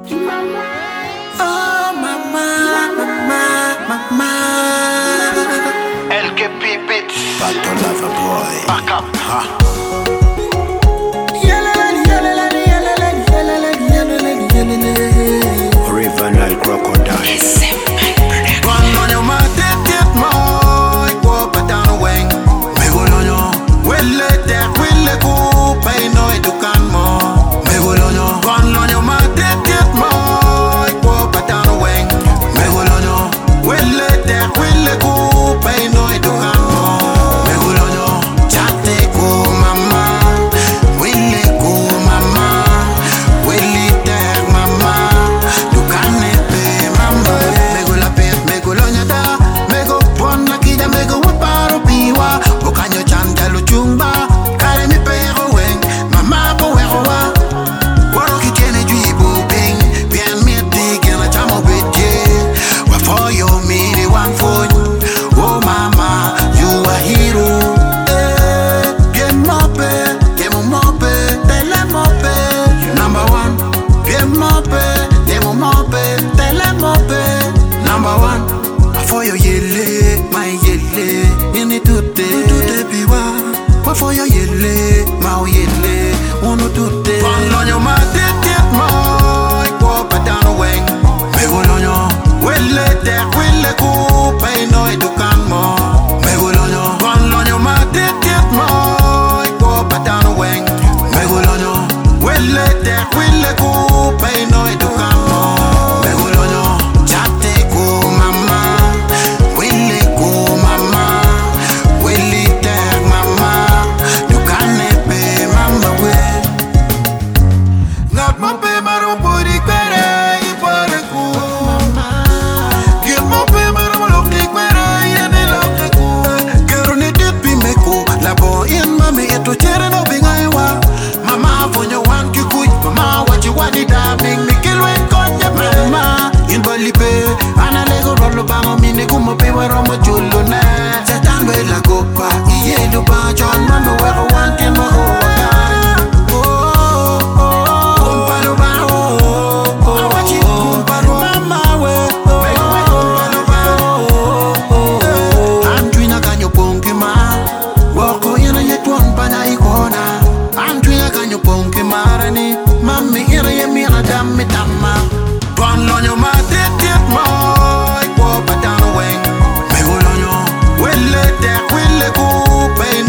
Oh, mama, mama, mama. LKP Beats. Back to Lover Boy. Back up. River Nile Crocodile. Run on your mouth, tip my walk down the wing. Me go on your will let that will let go. Pay no it to can more. Me go on your run on your mouth, tip my walk down the wing. Me go on your will let that will let go. Pay no it to can more. Me go on your chat go mama. Will let go mama. Will it take mama. You can't pay mama. Me go la pay. Me go lonya da, me go pon la kida, me go waparo piwa. Okanyo chanta luchumba, kare mi pero weng, mama po werowa. Waro ki tiene juibo ping, bien mi tige na chamo beje. Wafo yo mi de one phone, oh mama, you a hero. Bien mope, demo mope, tele mope, you number one. Bien mope, demo mope, tele mope, number one. For your yele, my yele, in it today, piwa. For your yele, my yele, one to day. One on your mat, tip my walk down the wing. Me go on your, will let that, will let go, pay no it to can more. Me go on your, one on your mat, tip my walk down the wing. Me go on your, will let that, will let go, pay no it to can more. Me go on your, chat go mama. Will it go mama? Will it take mama? You can't pay mama way. Not my pay maro puri kwere ipare ku. Give my pay maro lokni kwere yene lokni ku. Kero ni dipi meku labo in mami eto chere no bingaiwa. Mama fonyo wan kikuj mama wachi wadi da ming mikilwe konye mama. In balipe ana lego rolo bango mine kumo pewa romo chulo ne. Setan we la copa iye lupa chon mama wero wan kin mo Mami ira ye mira dammi damma. Run on your mat, tip my walk down the wing. Me go on your, will let that, will let go, pay